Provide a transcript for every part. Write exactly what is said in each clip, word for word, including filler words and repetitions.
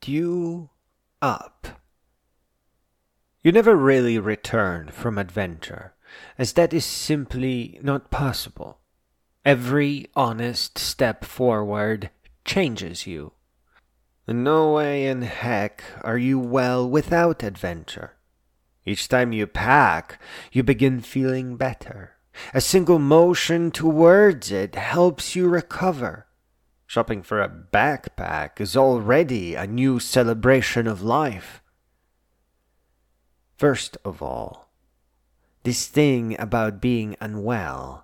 you up. You never really return from adventure, as that is simply not possible. Every honest step forward changes you. In no way in heck are you well without adventure. Each time you pack, you begin feeling better. A single motion towards it helps you recover. Shopping for a backpack is already a new celebration of life. First of all, this thing about being unwell.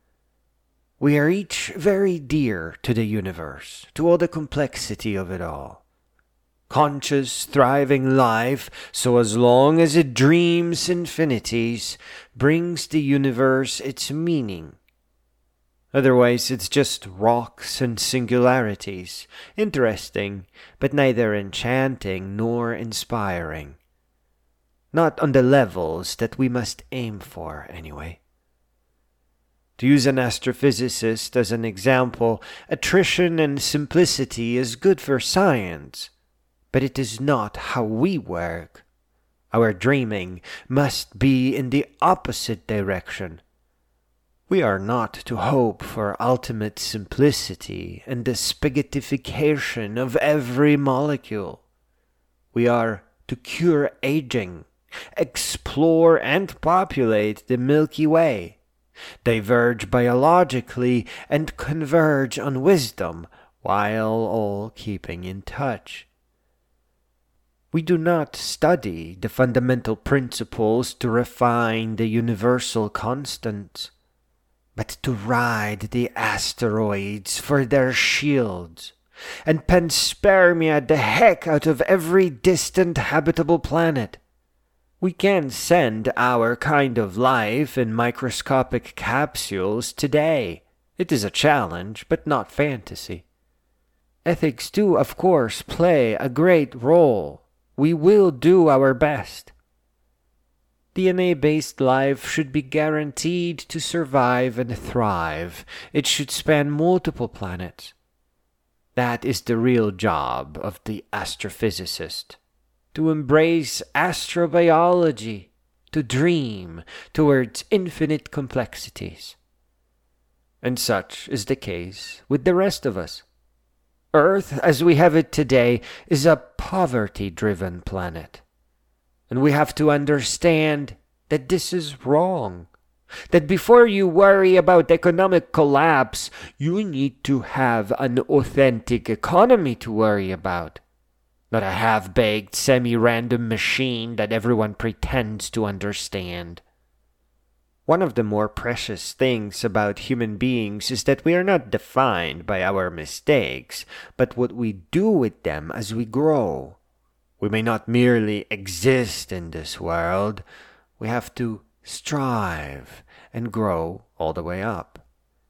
We are each very dear to the universe, to all the complexity of it all. Conscious, thriving life, so as long as it dreams infinities, brings the universe its meaning. Otherwise, it's just rocks and singularities, interesting, but neither enchanting nor inspiring. Not on the levels that we must aim for, anyway. To use an astrophysicist as an example, attrition and simplicity is good for science, but it is not how we work. Our dreaming must be in the opposite direction. We are not to hope for ultimate simplicity and the spaghettification of every molecule. We are to cure aging, explore and populate the Milky Way, diverge biologically and converge on wisdom, while all keeping in touch. We do not study the fundamental principles to refine the universal constants, but to ride the asteroids for their shields, and panspermia the heck out of every distant habitable planet. We can send our kind of life in microscopic capsules today. It is a challenge, but not fantasy. Ethics do, of course, play a great role. We will do our best. D N A-based life should be guaranteed to survive and thrive. It should span multiple planets. That is the real job of the astrophysicist. To embrace astrobiology, to dream towards infinite complexities. And such is the case with the rest of us. Earth, as we have it today, is a poverty-driven planet. And we have to understand that this is wrong. That before you worry about economic collapse, you need to have an authentic economy to worry about. Not a half-baked, semi-random machine that everyone pretends to understand. One of the more precious things about human beings is that we are not defined by our mistakes, but what we do with them as we grow. We may not merely exist in this world, we have to strive and grow all the way up.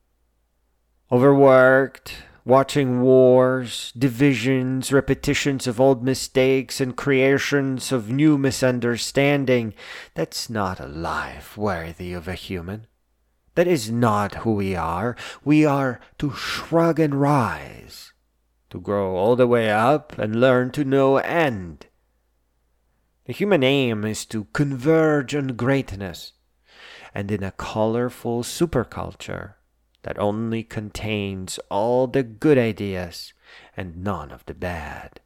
Overworked, watching wars, divisions, repetitions of old mistakes, and creations of new misunderstanding, that's not a life worthy of a human. That is not who we are. We are to shrug and rise, to grow all the way up and learn to no end. The human aim is to converge on greatness, and in a colorful superculture that only contains all the good ideas and none of the bad.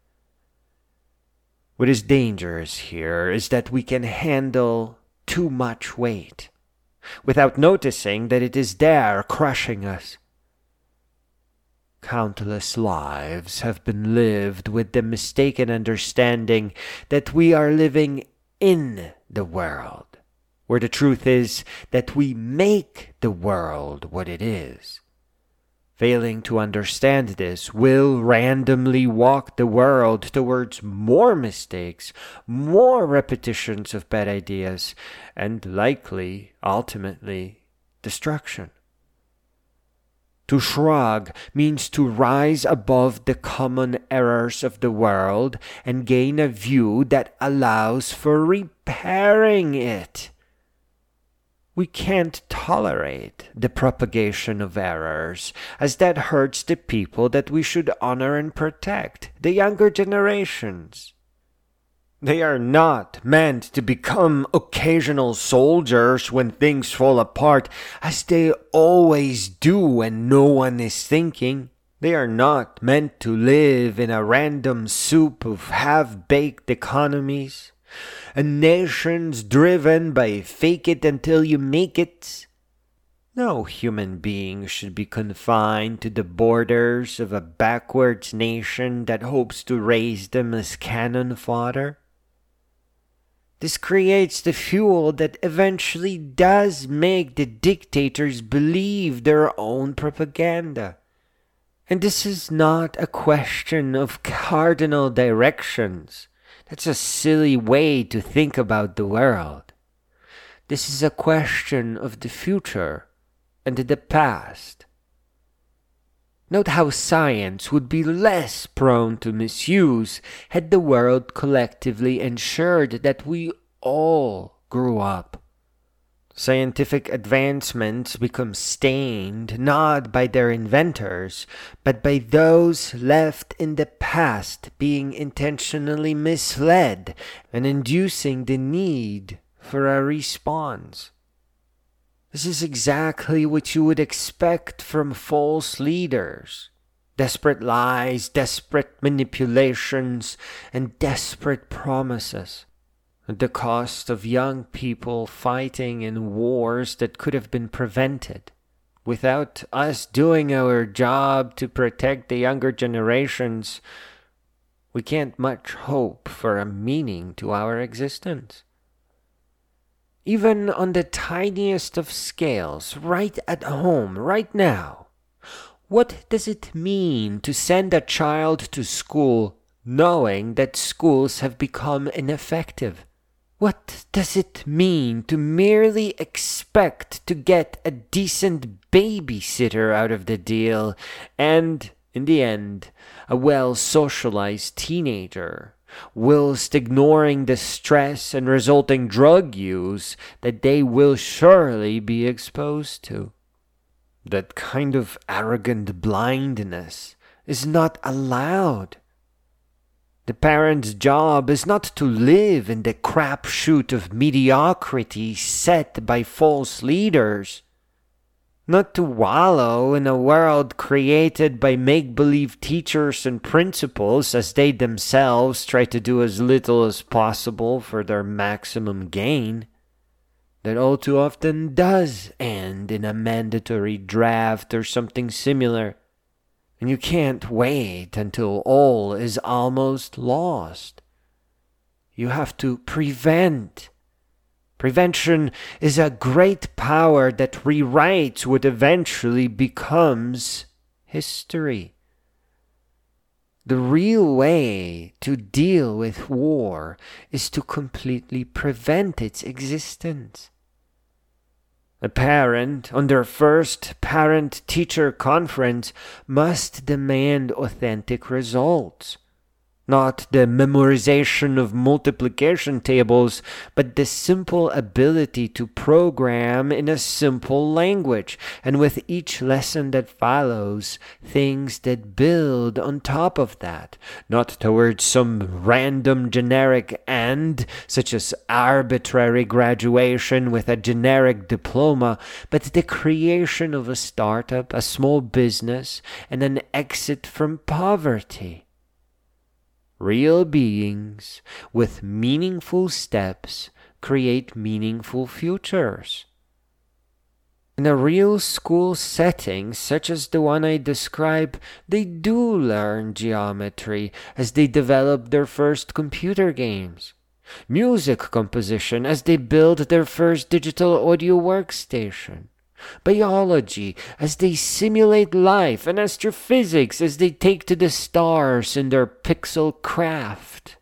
What is dangerous here is that we can handle too much weight, without noticing that it is there crushing us. Countless lives have been lived with the mistaken understanding that we are living in the world, where the truth is that we make the world what it is. Failing to understand this will randomly walk the world towards more mistakes, more repetitions of bad ideas, and likely, ultimately, destruction. To shrug means to rise above the common errors of the world and gain a view that allows for repairing it. We can't tolerate the propagation of errors, as that hurts the people that we should honor and protect, the younger generations. They are not meant to become occasional soldiers when things fall apart, as they always do when no one is thinking. They are not meant to live in a random soup of half-baked economies, and nations driven by fake it until you make it. No human being should be confined to the borders of a backwards nation that hopes to raise them as cannon fodder. This creates the fuel that eventually does make the dictators believe their own propaganda. And this is not a question of cardinal directions. That's a silly way to think about the world. This is a question of the future and the past. Note how science would be less prone to misuse had the world collectively ensured that we all grew up. Scientific advancements become stained not by their inventors, but by those left in the past being intentionally misled and inducing the need for a response. This is exactly what you would expect from false leaders. Desperate lies, desperate manipulations, and desperate promises. At the cost of young people fighting in wars that could have been prevented. Without us doing our job to protect the younger generations, we can't much hope for a meaning to our existence. Even on the tiniest of scales, right at home, right now, what does it mean to send a child to school knowing that schools have become ineffective? What does it mean to merely expect to get a decent babysitter out of the deal and, in the end, a well-socialized teenager, whilst ignoring the stress and resulting drug use that they will surely be exposed to? That kind of arrogant blindness is not allowed. The parent's job is not to live in the crapshoot of mediocrity set by false leaders, not to wallow in a world created by make-believe teachers and principals as they themselves try to do as little as possible for their maximum gain. That all too often does end in a mandatory draft or something similar. And you can't wait until all is almost lost. You have to prevent. Prevention is a great power that rewrites what eventually becomes history. The real way to deal with war is to completely prevent its existence. A parent, on their first parent-teacher conference, must demand authentic results. Not the memorization of multiplication tables, but the simple ability to program in a simple language, and with each lesson that follows, things that build on top of that, not towards some random generic end, such as arbitrary graduation with a generic diploma, but the creation of a startup, a small business, and an exit from poverty. Real beings with meaningful steps create meaningful futures. In a real school setting, such as the one I describe, they do learn geometry as they develop their first computer games, music composition as they build their first digital audio workstation, biology as they simulate life, and astrophysics as they take to the stars in their pixel craft.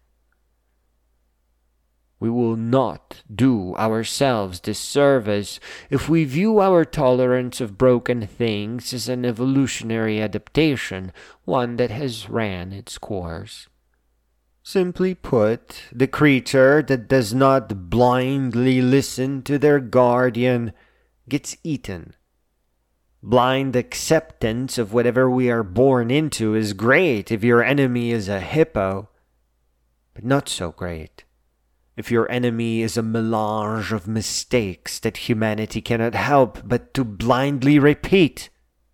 We will not do ourselves this service if we view our tolerance of broken things as an evolutionary adaptation, one that has ran its course. Simply put, the creature that does not blindly listen to their guardian gets eaten. Blind acceptance of whatever we are born into is great if your enemy is a hippo, but not so great if your enemy is a melange of mistakes that humanity cannot help but to blindly repeat.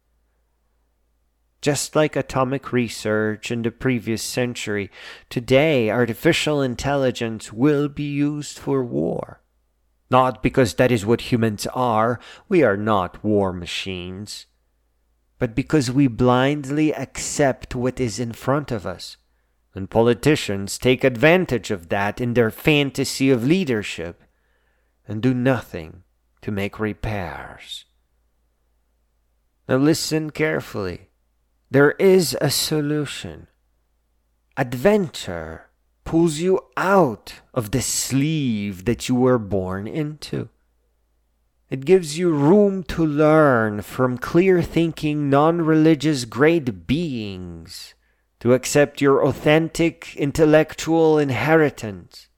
Just like atomic research in the previous century, today artificial intelligence will be used for war. Not because that is what humans are, we are not war machines, but because we blindly accept what is in front of us. And politicians take advantage of that in their fantasy of leadership and do nothing to make repairs. Now listen carefully. There is a solution. Adventure pulls you out of the sleeve that you were born into. It gives you room to learn from clear-thinking, non-religious great beings, to accept your authentic intellectual inheritance.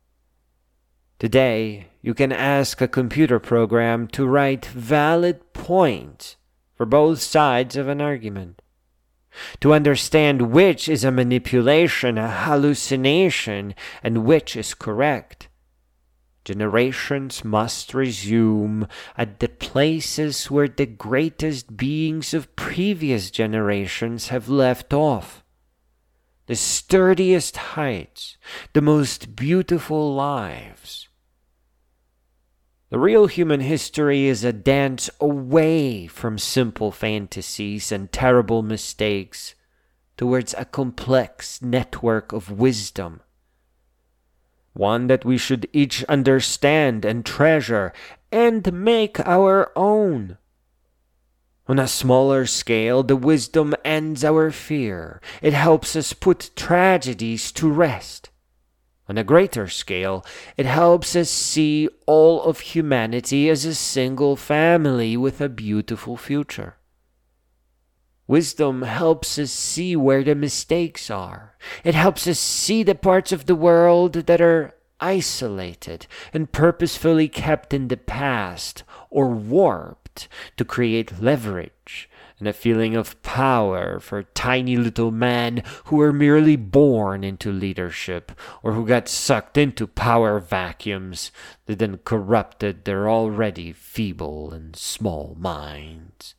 Today, you can ask a computer program to write valid points for both sides of an argument, to understand which is a manipulation, a hallucination, and which is correct. Generations must resume at the places where the greatest beings of previous generations have left off. The sturdiest heights, the most beautiful lives. The real human history is a dance away from simple fantasies and terrible mistakes towards a complex network of wisdom. One that we should each understand and treasure and make our own. On a smaller scale, the wisdom ends our fear. It helps us put tragedies to rest. On a greater scale, it helps us see all of humanity as a single family with a beautiful future. Wisdom helps us see where the mistakes are. It helps us see the parts of the world that are isolated and purposefully kept in the past or warped to create leverage and a feeling of power for tiny little men who were merely born into leadership or who got sucked into power vacuums that then corrupted their already feeble and small minds.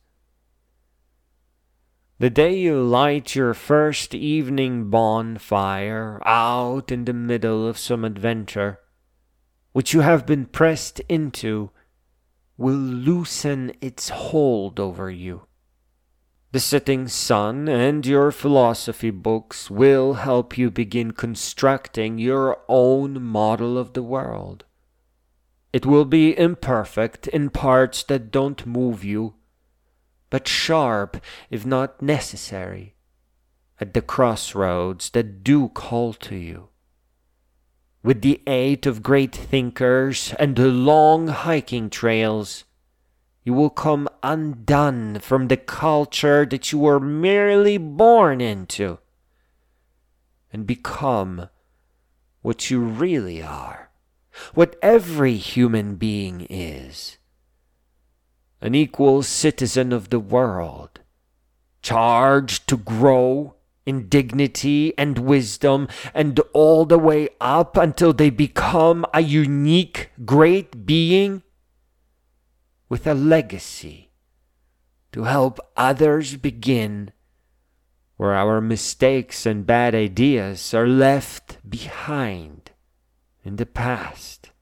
The day you light your first evening bonfire out in the middle of some adventure, which you have been pressed into, will loosen its hold over you. The setting sun and your philosophy books will help you begin constructing your own model of the world. It will be imperfect in parts that don't move you, but sharp if not necessary, at the crossroads that do call to you. With the aid of great thinkers and the long hiking trails, you will come undone from the culture that you were merely born into, and become what you really are, what every human being is. An equal citizen of the world, charged to grow in dignity and wisdom, and all the way up until they become a unique great being with a legacy to help others begin where our mistakes and bad ideas are left behind in the past.